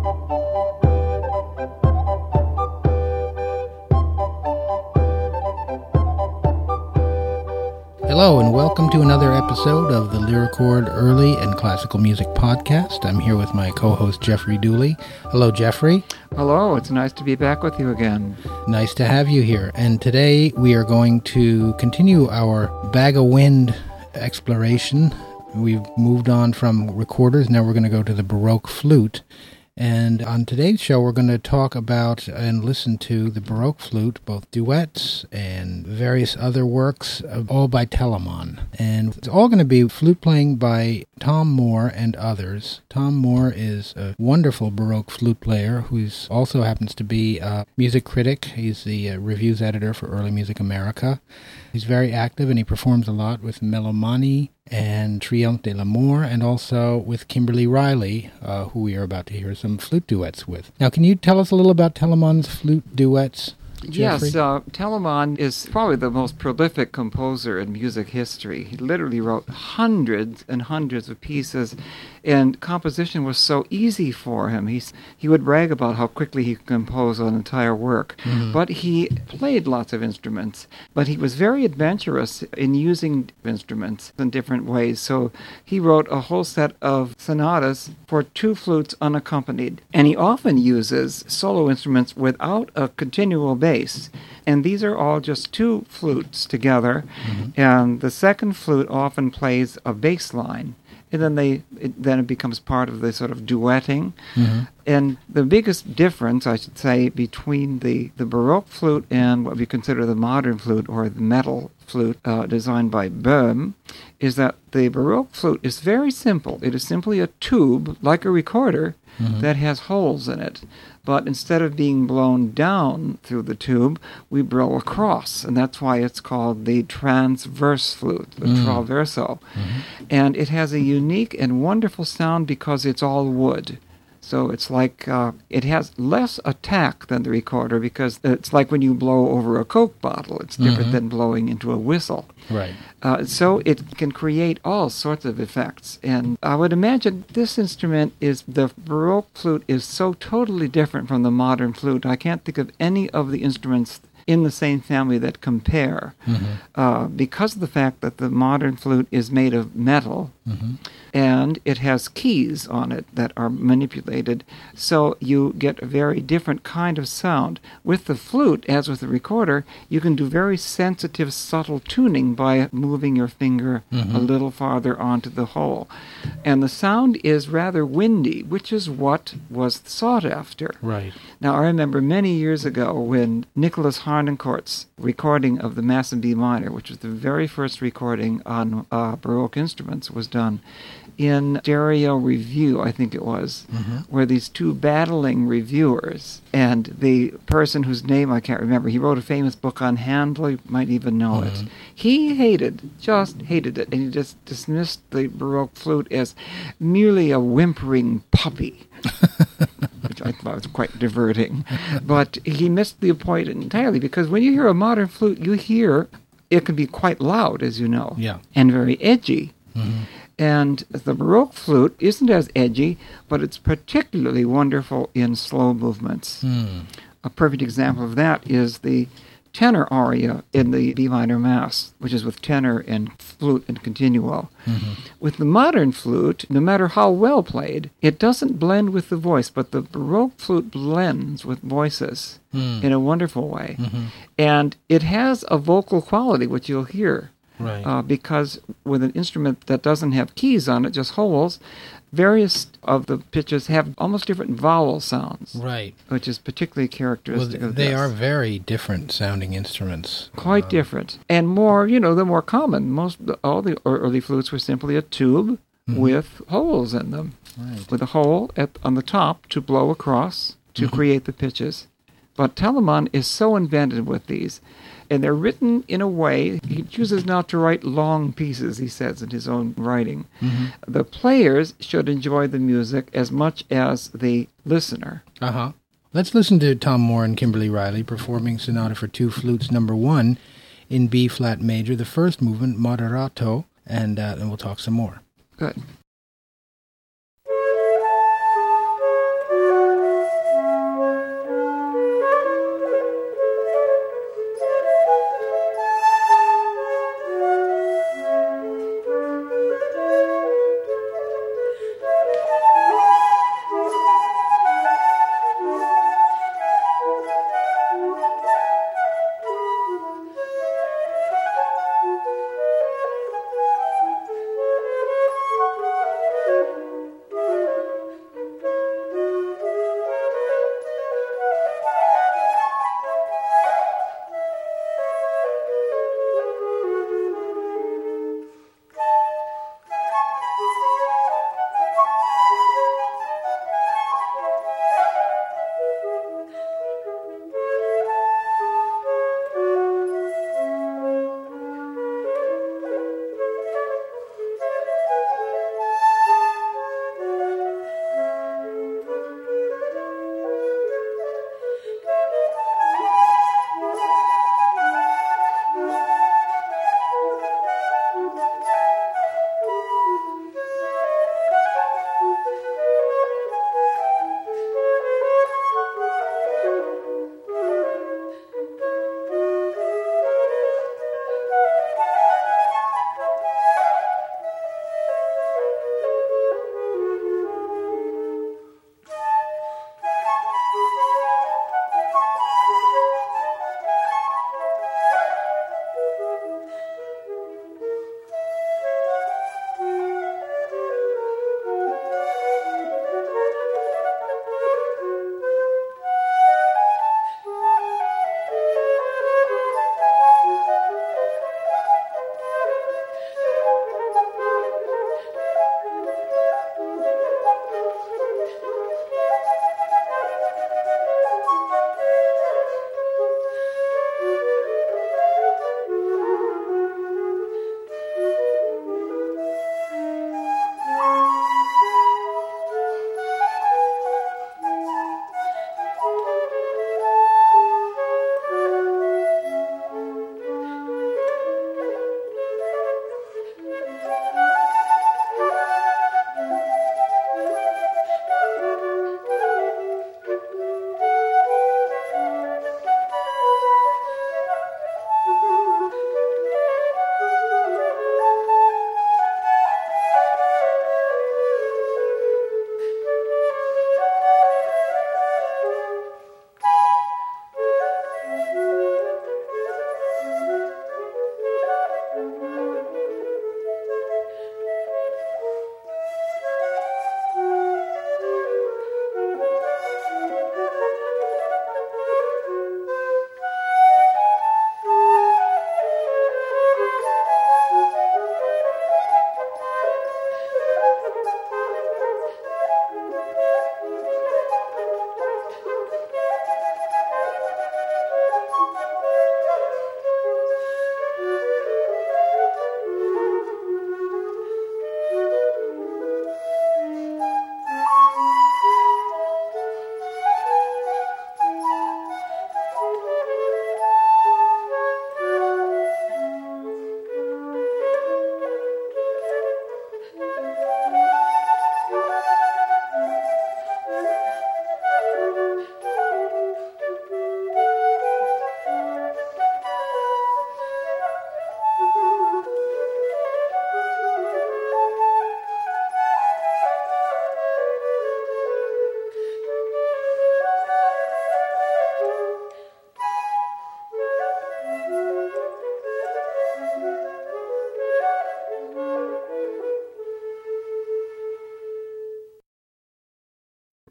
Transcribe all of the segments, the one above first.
Hello and welcome to another episode of the Lyrichord Early and Classical Music Podcast. I'm here with my co-host Jeffrey Dooley. Hello, Jeffrey. Hello, it's nice to be back with you again. Nice to have you here. And today we are going to continue our Bag of Wind exploration. We've moved on from recorders, now we're going to go to the Baroque flute. And on today's show, we're going to talk about and listen to the Baroque flute, both duets and various other works, all by Telemann. And it's all going to be flute playing by Tom Moore and others. Tom Moore is a wonderful Baroque flute player who also happens to be a music critic. He's the reviews editor for Early Music America. He's very active and he performs a lot with Melomani and Triomphe de l'Amour, and also with Kimberly Riley, who we are about to hear some flute duets with. Now, can you tell us a little about Telemann's flute duets, Jeffrey? Yes, Telemann is probably the most prolific composer in music history. He literally wrote hundreds and hundreds of pieces, and composition was so easy for him. He would brag about how quickly he could compose an entire work. Mm-hmm. But he played lots of instruments, but he was very adventurous in using instruments in different ways. So he wrote a whole set of sonatas for two flutes unaccompanied, and he often uses solo instruments without a continual bass. And these are all just two flutes together, mm-hmm. and the second flute often plays a bass line. And then it becomes part of the sort of duetting. Mm-hmm. And the biggest difference, I should say, between the Baroque flute and what we consider the modern flute, or the metal flute designed by Böhm, is that the Baroque flute is very simple. It is simply a tube, like a recorder, mm-hmm. that has holes in it. But instead of being blown down through the tube, we blow across, and that's why it's called the transverse flute, the traverso. Mm-hmm. And it has a unique and wonderful sound because it's all wood. So it's like, it has less attack than the recorder, because it's like when you blow over a Coke bottle. It's different mm-hmm. than blowing into a whistle. Right. So it can create all sorts of effects. And I would imagine this instrument the Baroque flute is so totally different from the modern flute. I can't think of any of the instruments in the same family that compare, mm-hmm. Because of the fact that the modern flute is made of metal, mm-hmm. and it has keys on it that are manipulated, so you get a very different kind of sound. With the flute, as with the recorder, you can do very sensitive, subtle tuning by moving your finger mm-hmm. a little farther onto the hole. And the sound is rather windy, which is what was sought after. Right. Now, I remember many years ago when Nicholas Harnoncourt's recording of the Mass in B minor, which was the very first recording on Baroque instruments, was done in stereo review, I think it was, mm-hmm. where these two battling reviewers, and the person whose name I can't remember, he wrote a famous book on Handel, you might even know mm-hmm. it. He just hated it, and he just dismissed the Baroque flute as merely a whimpering puppy. Which I thought was quite diverting. But he missed the point entirely, because when you hear a modern flute, you hear it can be quite loud, as you know, yeah. and very edgy. Mm-hmm. And the Baroque flute isn't as edgy, but it's particularly wonderful in slow movements. Mm. A perfect example of that is the tenor aria in the B minor Mass, which is with tenor and flute and continuo. Mm-hmm. With the modern flute, no matter how well played, it doesn't blend with the voice, but the Baroque flute blends with voices in a wonderful way. Mm-hmm. And it has a vocal quality, which you'll hear. Right. Because with an instrument that doesn't have keys on it, just holes, various of the pitches have almost different vowel sounds. Right. Which is particularly characteristic of this. They are very different sounding instruments. Quite different. And more, they're more common. All the early flutes were simply a tube mm-hmm. with holes in them. Right. With a hole on the top to blow across to mm-hmm. create the pitches. But Telemann is so inventive with these. And they're written in a way, he chooses not to write long pieces, he says in his own writing. Mm-hmm. The players should enjoy the music as much as the listener. Uh-huh. Let's listen to Tom Moore and Kimberly Riley performing Sonata for Two Flutes No. 1 in B-flat major, the first movement, Moderato, and we'll talk some more. Good.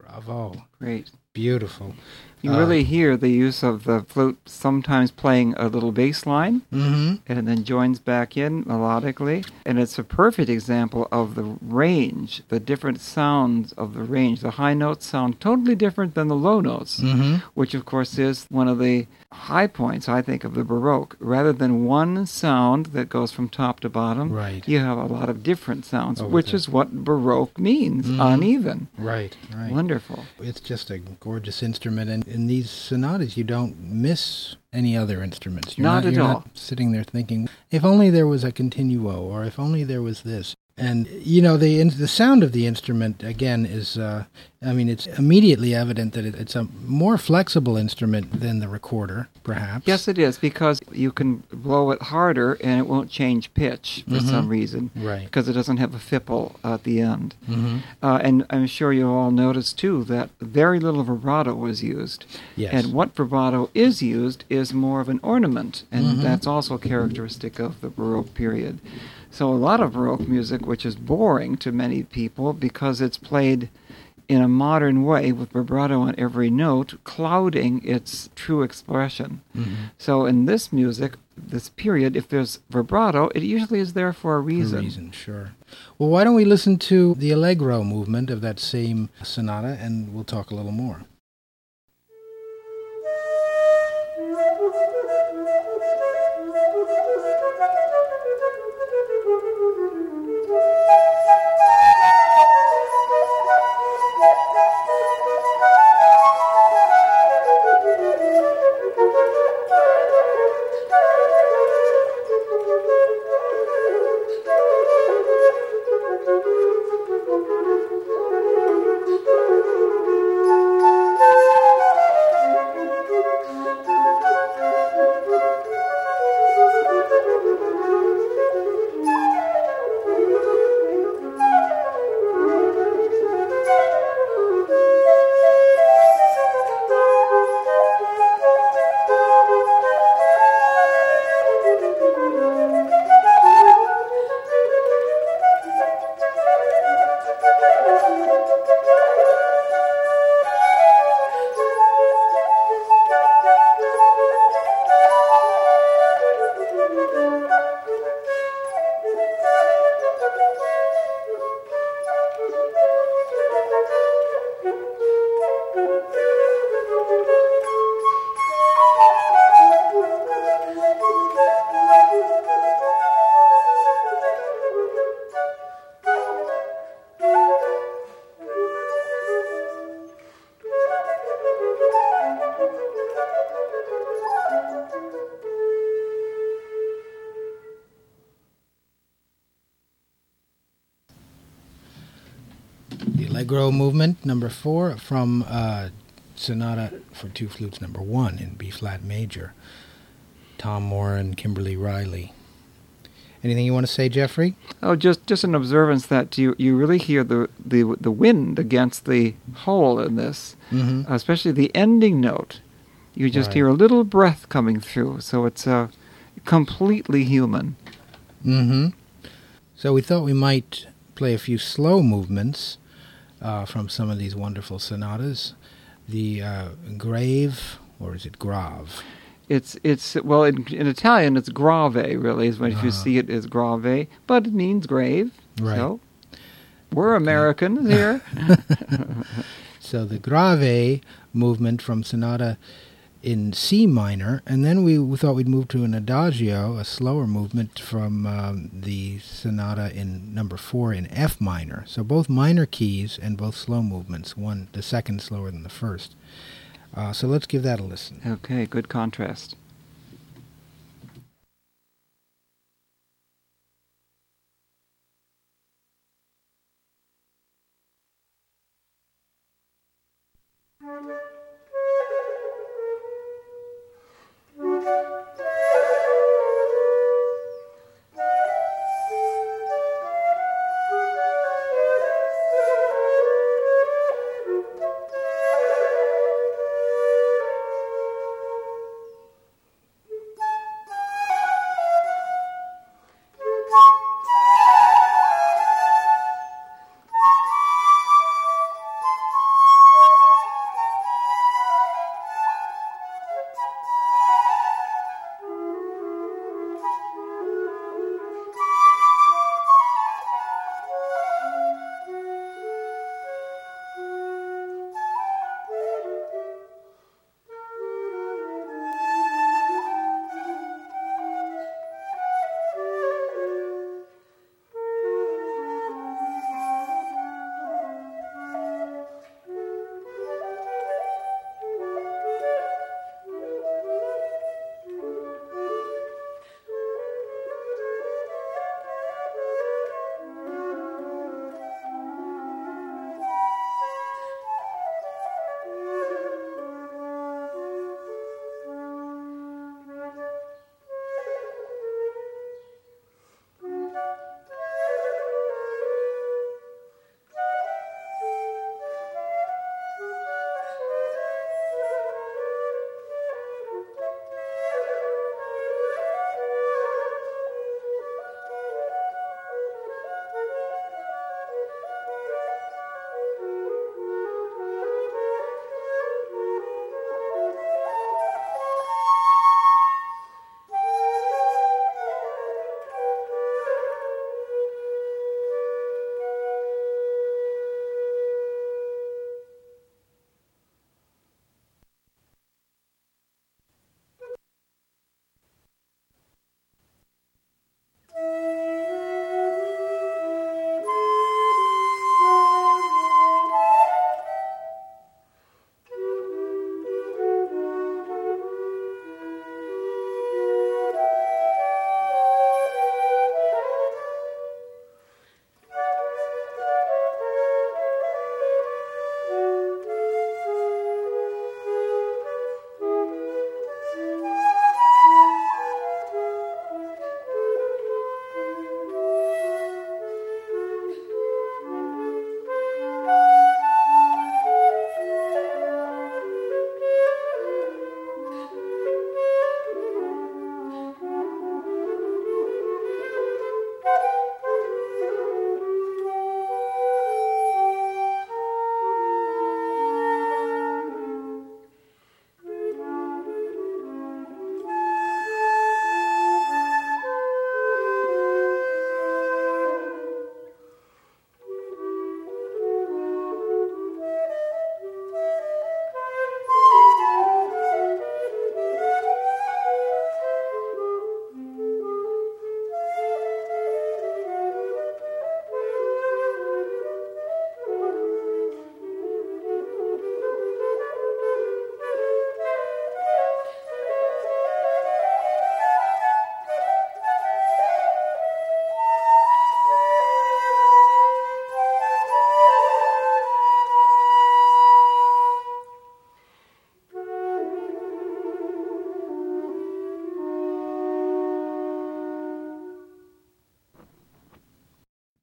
Bravo. Great. Beautiful. You really hear the use of the flute sometimes playing a little bass line Mm-hmm. and then joins back in melodically. And it's a perfect example of the range, the different sounds of the range. The high notes sound totally different than the low notes, Mm-hmm. which of course is one of the high points, I think, of the Baroque. Rather than one sound that goes from top to bottom, Right. you have a lot of different sounds, Oh, which okay. is what Baroque means, Mhm. uneven. Right. Wonderful. It's just a gorgeous instrument, and in these sonatas, you don't miss any other instruments. Not at you're all. Not sitting there thinking, if only there was a continuo, or if only there was this. And the sound of the instrument again is, it's immediately evident that it's a more flexible instrument than the recorder, perhaps. Yes, it is, because you can blow it harder and it won't change pitch for some reason. Right. Because it doesn't have a fipple at the end. Mm-hmm. And I'm sure you all noticed, too, that very little vibrato was used. Yes. And what vibrato is used is more of an ornament, and that's also characteristic of the Baroque period. So a lot of Baroque music, which is boring to many people because it's played in a modern way with vibrato on every note, clouding its true expression. Mm-hmm. So in this music, this period, if there's vibrato, it usually is there for a reason. Sure. Well, why don't we listen to the Allegro movement of that same sonata, and we'll talk a little more. The Allegro movement, number 4, from Sonata for Two Flutes, number 1, in B-flat major. Tom Moore and Kimberly Riley. Anything you want to say, Jeffrey? Oh, just an observance that you really hear the wind against the hole in this, especially the ending note. You just hear a little breath coming through, so it's completely human. Mm-hmm. So we thought we might play a few slow movements from some of these wonderful sonatas. The Grave, or is it Grave? It's well, in Italian it's grave, really, is when if you see it as grave, but it means grave. Right. So we're Americans here. So the Grave movement from Sonata in C minor, and then we thought we'd move to an Adagio, a slower movement from the Sonata in number 4 in F minor. So both minor keys and both slow movements, the second slower than the first. So let's give that a listen. Okay, good contrast.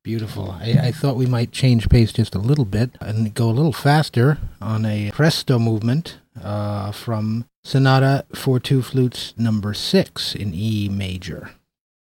Beautiful. I thought we might change pace just a little bit and go a little faster on a presto movement from Sonata for Two Flutes number 6 in E major.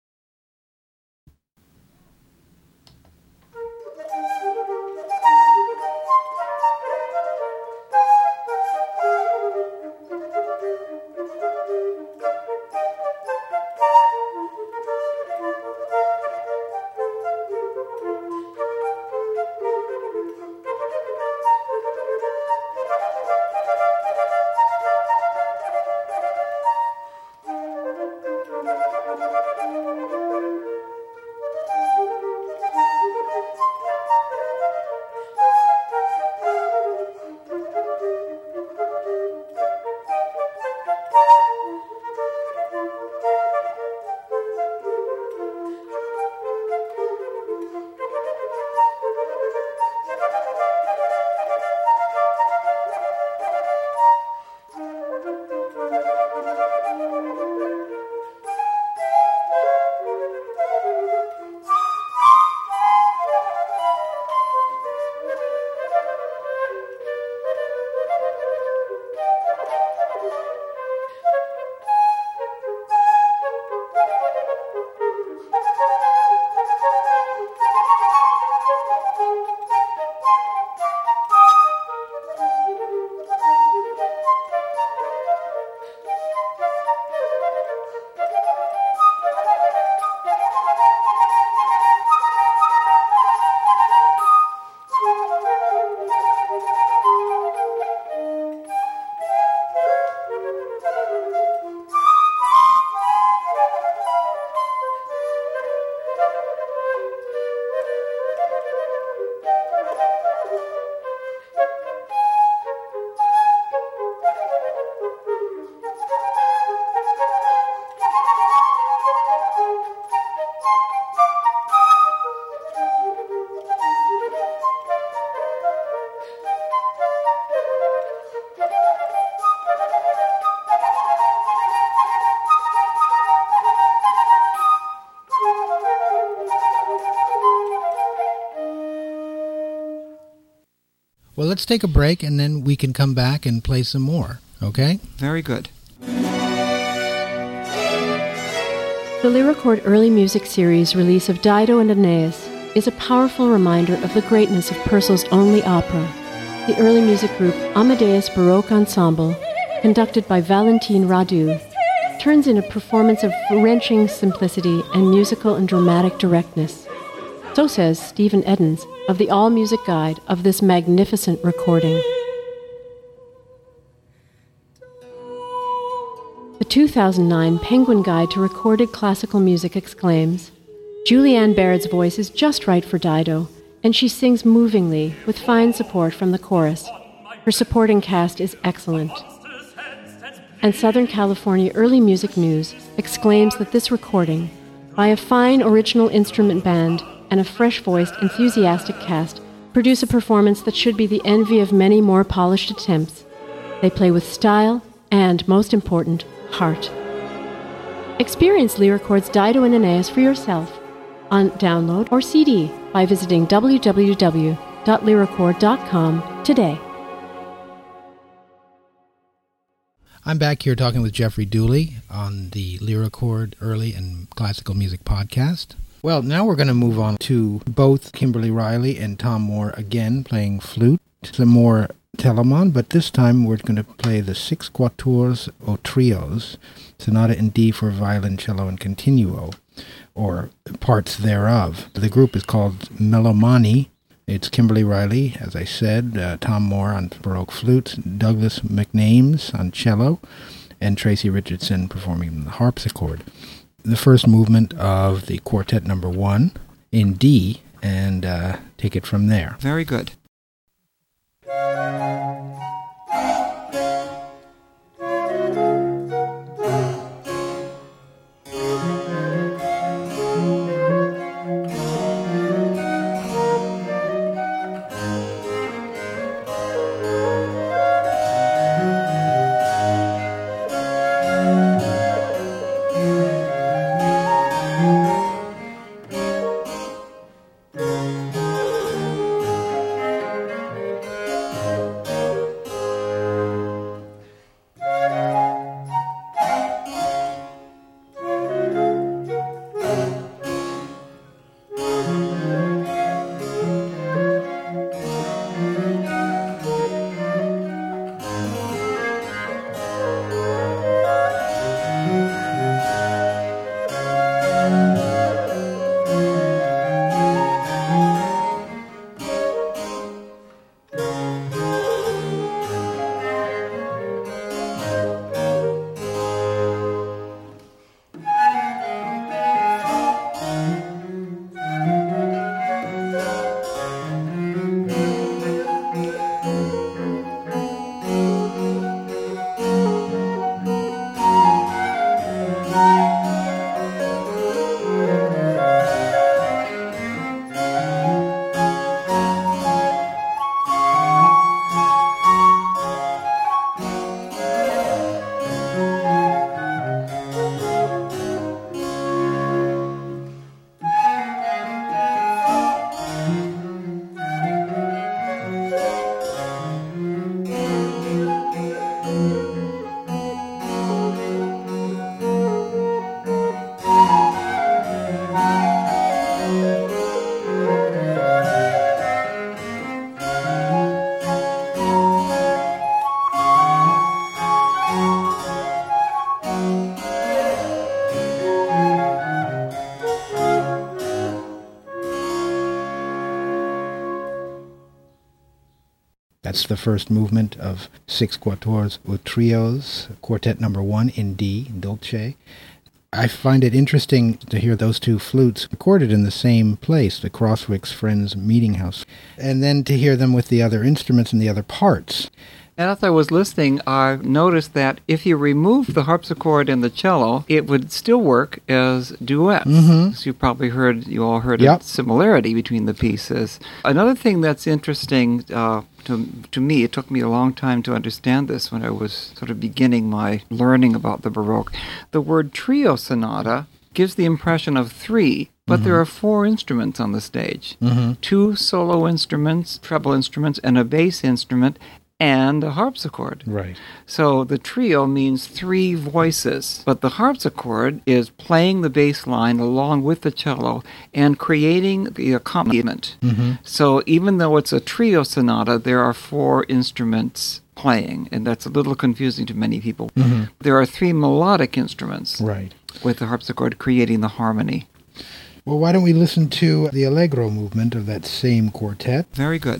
Well, let's take a break, and then we can come back and play some more, okay? Very good. The Lyrichord Early Music Series release of Dido and Aeneas is a powerful reminder of the greatness of Purcell's only opera, the early music group Amadeus Baroque Ensemble, conducted by Valentine Radu, turns in a performance of wrenching simplicity and musical and dramatic directness. So says Stephen Edens of the All Music Guide of this magnificent recording. The 2009 Penguin Guide to Recorded Classical Music exclaims, Julianne Baird's voice is just right for Dido, and she sings movingly with fine support from the chorus. Her supporting cast is excellent. And Southern California Early Music News exclaims that this recording, by a fine original instrument band and a fresh-voiced, enthusiastic cast, produce a performance that should be the envy of many more polished attempts. They play with style and, most important, heart. Experience Lyrichord's Dido and Aeneas for yourself on download or CD by visiting www.lyrichord.com today. I'm back here talking with Jeffrey Dooley on the Lyrichord Early and Classical Music Podcast. Well, now we're going to move on to both Kimberly Riley and Tom Moore again playing flute, some more Telemann, but this time we're going to play the 6 quatuors o trios, Sonata in D for violin, cello, and continuo, or parts thereof. The group is called Melomani. It's Kimberly Riley, as I said, Tom Moore on Baroque flute, Douglas McNames on cello, and Tracy Richardson performing the harpsichord. The first movement of the quartet number 1 in D, and take it from there. Very good. Thank you. That's the first movement of 6 quatuors ou trios, quartet number 1 in D, Dolce. I find it interesting to hear those two flutes recorded in the same place, the Crosswicks Friends Meeting House, and then to hear them with the other instruments and the other parts. As I was listening, I noticed that if you remove the harpsichord and the cello, it would still work as duets. So you all heard a similarity between the pieces. Another thing that's interesting to me, it took me a long time to understand this when I was sort of beginning my learning about the Baroque. The word trio sonata gives the impression of 3, but there are 4 instruments on the stage. 2 solo instruments, treble instruments, and a bass instrument, and a harpsichord. Right. So the trio means 3 voices, but the harpsichord is playing the bass line along with the cello and creating the accompaniment. So even though it's a trio sonata, there are 4 instruments playing, and that's a little confusing to many people. There are 3 melodic instruments, right, with the harpsichord creating the harmony. Well, why don't we listen to the Allegro movement of that same quartet? Very good.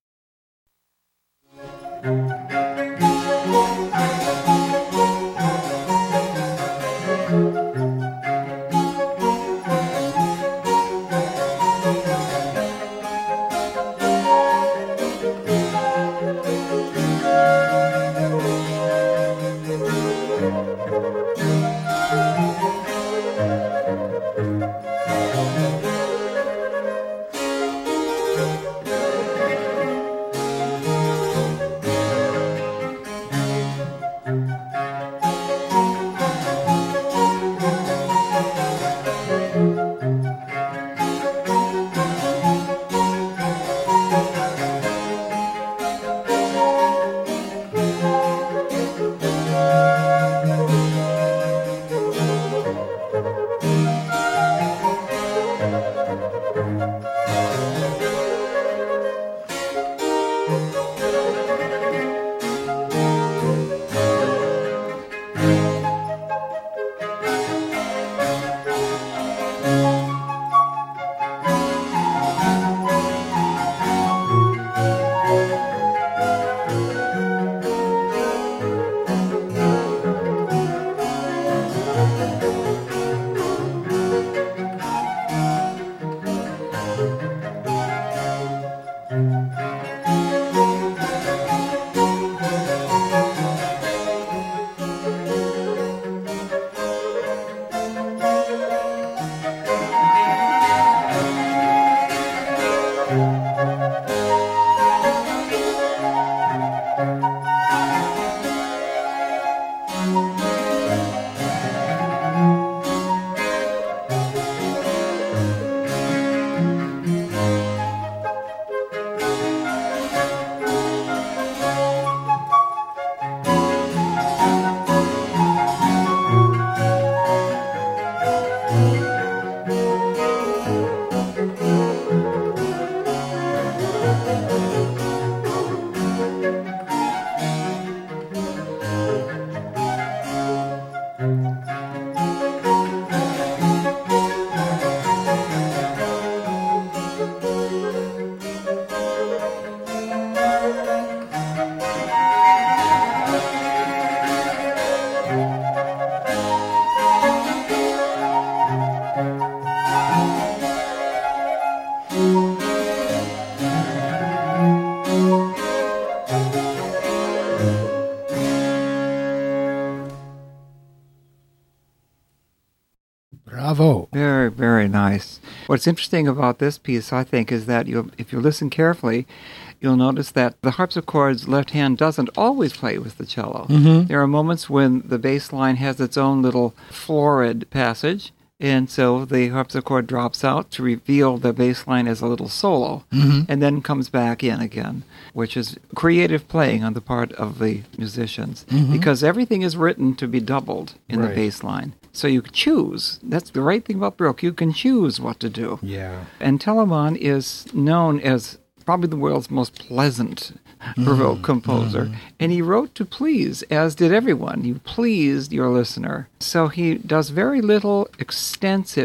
Bravo. Very, very nice. What's interesting about this piece, I think, is that if you listen carefully, you'll notice that the harpsichord's left hand doesn't always play with the cello. There are moments when the bass line has its own little florid passage, and so the harpsichord drops out to reveal the bass line as a little solo, and then comes back in again, which is creative playing on the part of the musicians, because everything is written to be doubled in the bass line. So you choose. That's the right thing about Baroque. You can choose what to do. Yeah. And Telemann is known as probably the world's most pleasant Baroque composer. And he wrote to please, as did everyone. You pleased your listener. So he does very little extensive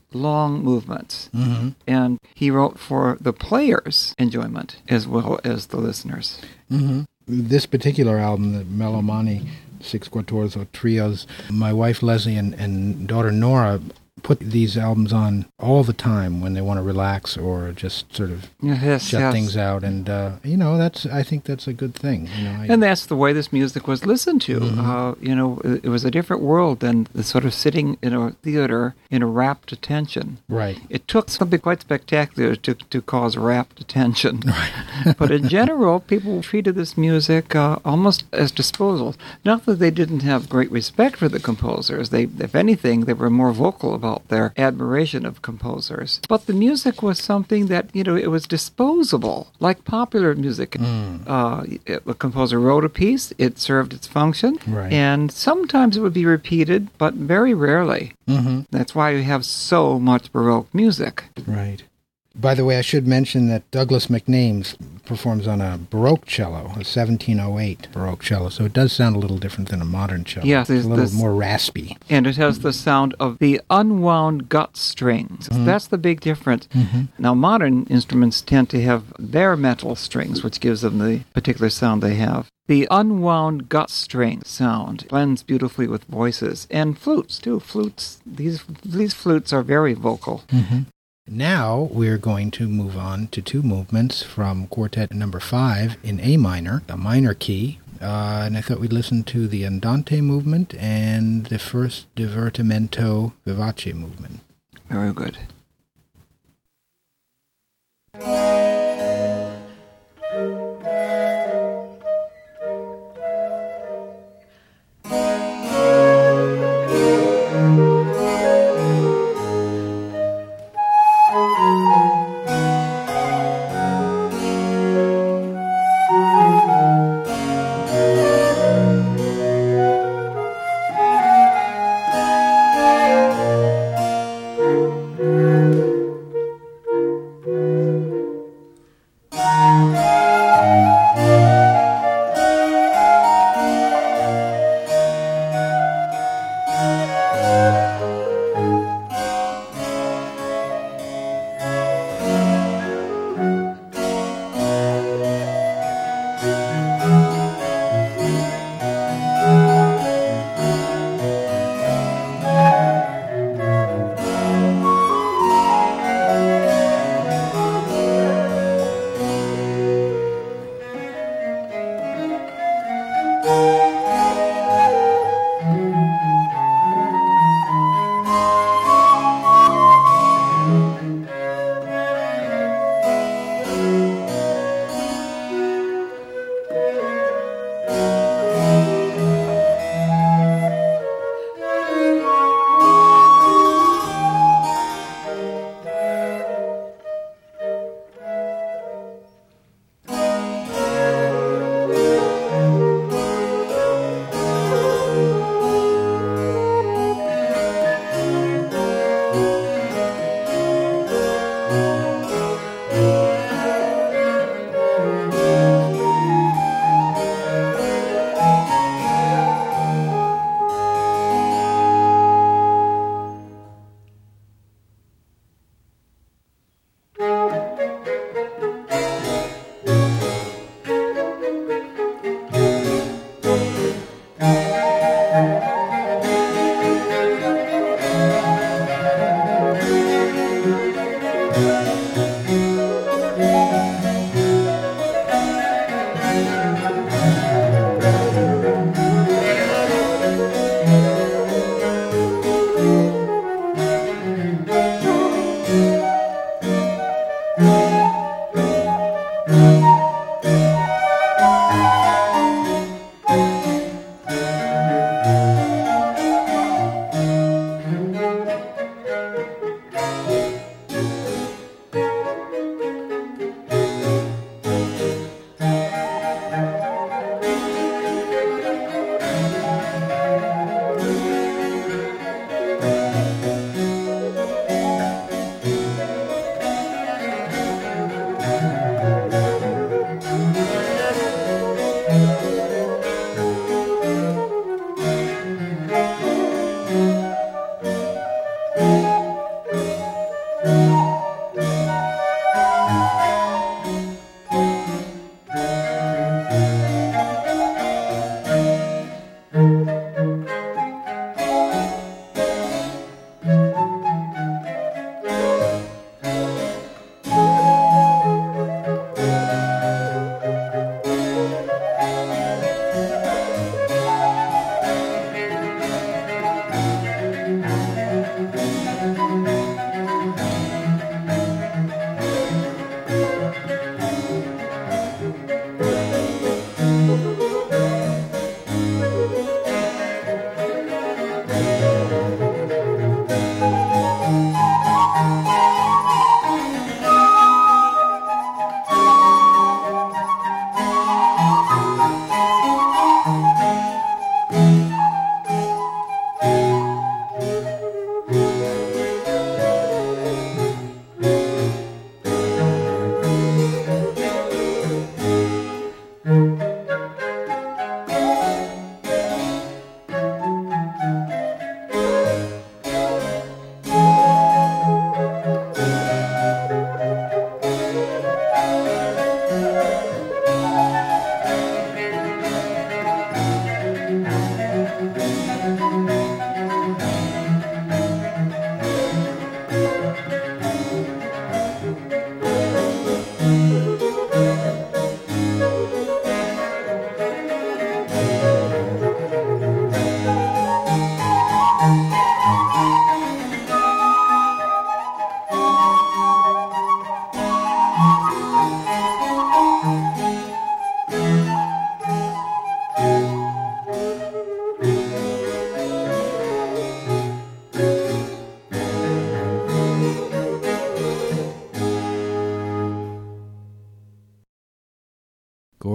long movements. Mm-hmm. And he wrote for the players' enjoyment as well as the listeners. Mm-hmm. This particular album, the Melomani, 6 Quattorzo Trios, my wife Leslie and daughter Nora put these albums on all the time when they want to relax or just sort of shut things out, and I think that's a good thing. And that's the way this music was listened to. Mm-hmm. It was a different world than the sort of sitting in a theater in a rapt attention. Right. It took something quite spectacular to cause rapt attention. Right. But in general, people treated this music almost as disposal. Not that they didn't have great respect for the composers. If anything, they were more vocal about their admiration of composers. But the music was something that, it was disposable, like popular music. A composer wrote a piece, it served its function, right. And sometimes it would be repeated, but very rarely. Mm-hmm. That's why we have so much Baroque music. Right. By the way, I should mention that Douglas MacNames performs on a Baroque cello, a 1708 Baroque cello, so it does sound a little different than a modern cello. Yes, it's a little more raspy. And it has the sound of the unwound gut strings. Mm-hmm. That's the big difference. Mm-hmm. Now, modern instruments tend to have their metal strings, which gives them the particular sound they have. The unwound gut string sound blends beautifully with voices and flutes, too. These flutes are very vocal. Mm-hmm. Now we're going to move on to 2 movements from Quartet number 5 in A minor, a minor key. And I thought we'd listen to the Andante movement and the first Divertimento Vivace movement. Very good. Thank you.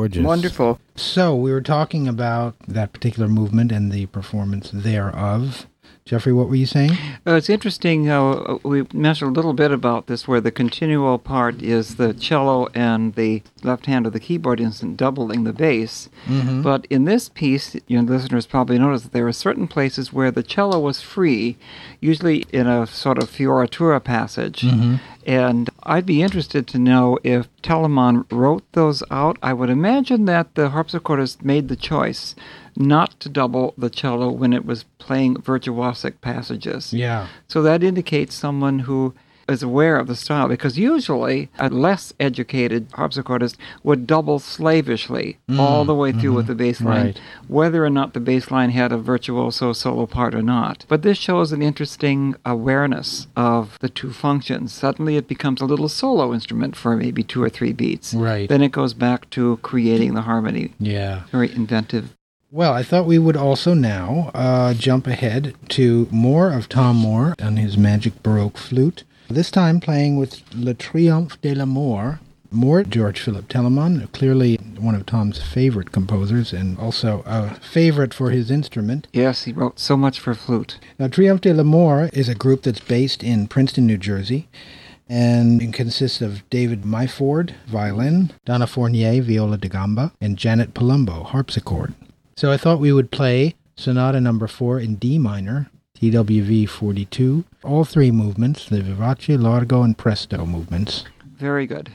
gorgeous. Wonderful. So we were talking about that particular movement and the performance thereof. Jeffrey, what were you saying? It's interesting how we mentioned a little bit about this, where the continual part is the cello and the left hand of the keyboard instrument doubling the bass. Mm-hmm. But in this piece, your listeners probably noticed that there are certain places where the cello was free, usually in a sort of fioritura passage. Mm-hmm. And I'd be interested to know if Telemann wrote those out. I would imagine that the harpsichordist made the choice not to double the cello when it was playing virtuosic passages. Yeah. So that indicates someone who is aware of the style, because usually a less educated harpsichordist would double slavishly all the way through with the bass line, Right. whether or not the bass line had a virtuoso solo part or not. But this shows an interesting awareness of the two functions. Suddenly it becomes a little solo instrument for maybe 2 or 3 beats. Right. Then it goes back to creating the harmony. Yeah. Very inventive. Well, I thought we would also now jump ahead to more of Tom Moore on his magic Baroque flute. This time playing with Le Triomphe de l'Amour. More George Philip Telemann, clearly one of Tom's favorite composers and also a favorite for his instrument. Yes, he wrote so much for flute. Now, Triomphe de l'Amour is a group that's based in Princeton, New Jersey, and it consists of David Myford, violin, Donna Fournier, viola da gamba, and Janet Palumbo, harpsichord. So I thought we would play Sonata No. 4 in D minor, TWV 42, all 3 movements, the Vivace, Largo, and Presto movements. Very good.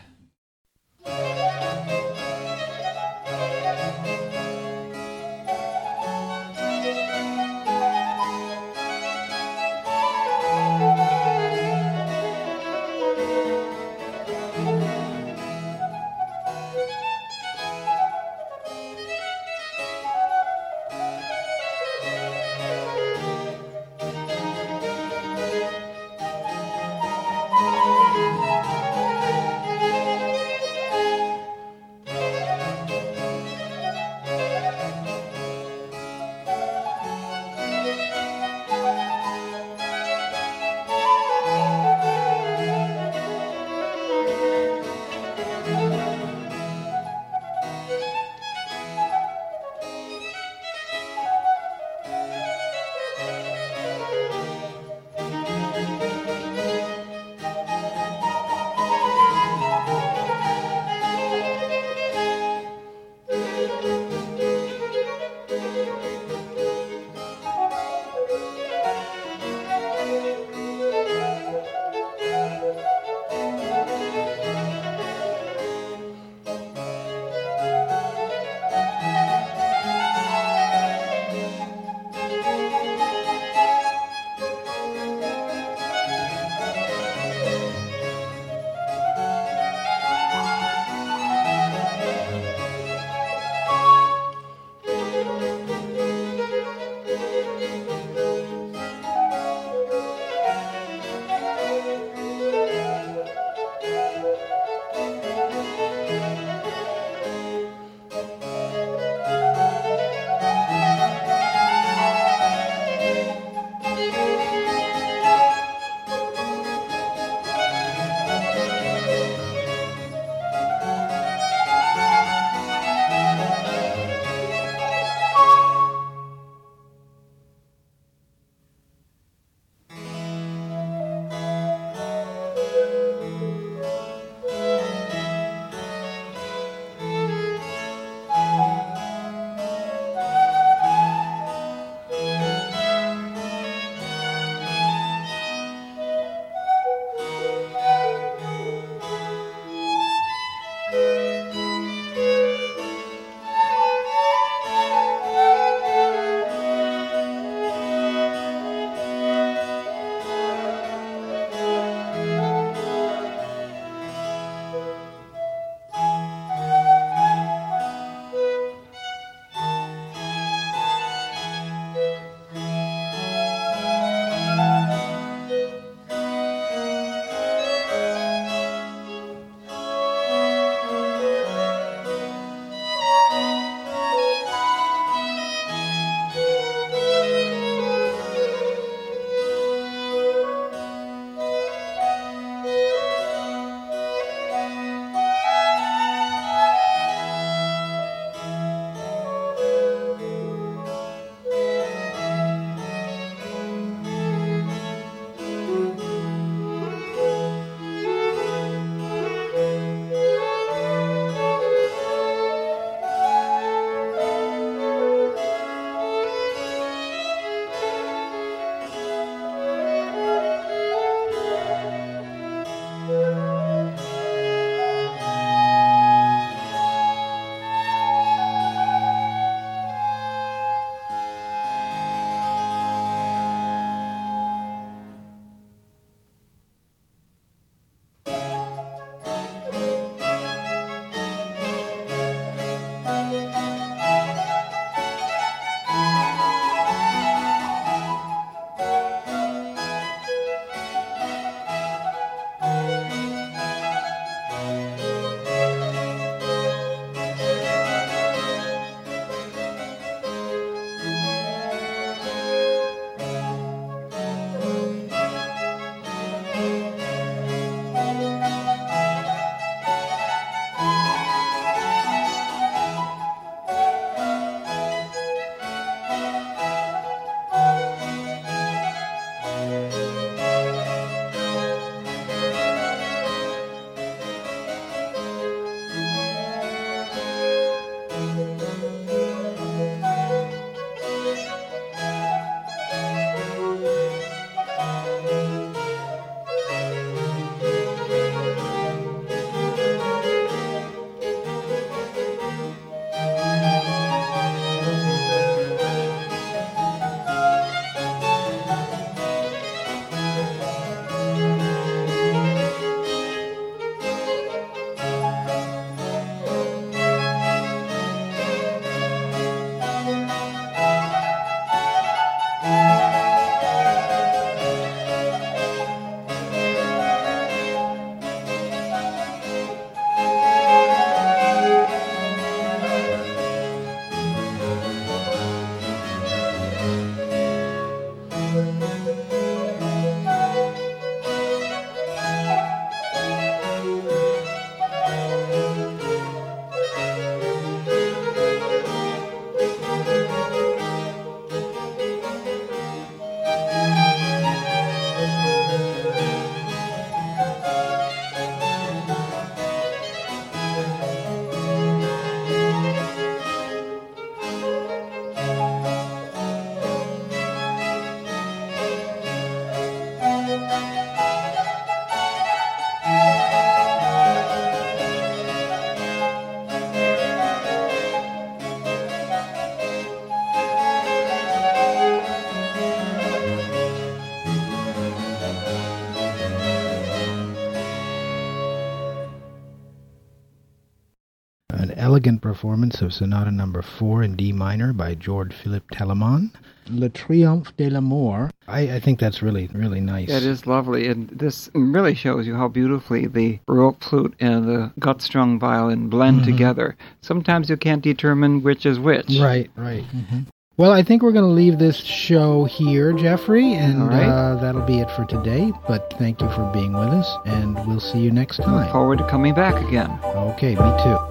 elegant performance of Sonata Number 4 in D minor by George Philippe Telemann. Le Triomphe de l'Amour. I think that's really, really nice. It is lovely, and this really shows you how beautifully the Baroque flute and the gut-strung violin blend together. Sometimes you can't determine which is which. Right. Mm-hmm. Well, I think we're going to leave this show here, Jeffrey, and that'll be it for today. But thank you for being with us, and we'll see you next time. Look forward to coming back again. Okay, me too.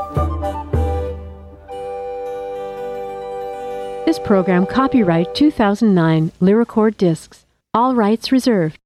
This program copyright 2009 Lyricord Discs. All rights reserved.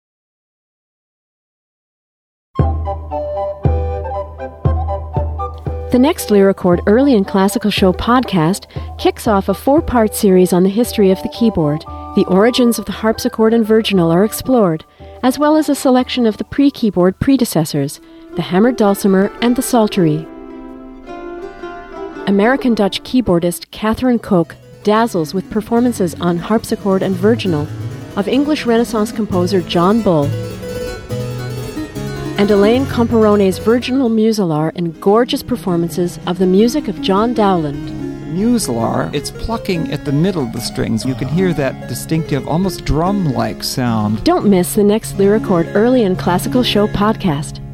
The next Lyricord Early and Classical Show podcast kicks off a 4-part series on the history of the keyboard. The origins of the harpsichord and virginal are explored, as well as a selection of the pre-keyboard predecessors, the hammered dulcimer and the psaltery. American-Dutch keyboardist Catherine Koch dazzles with performances on harpsichord and virginal of English Renaissance composer John Bull, and Elaine Comparone's virginal musolar and gorgeous performances of the music of John Dowland. Musolar, it's plucking at the middle of the strings. You can hear that distinctive, almost drum-like sound. Don't miss the next Lyricord Early and Classical Show podcast.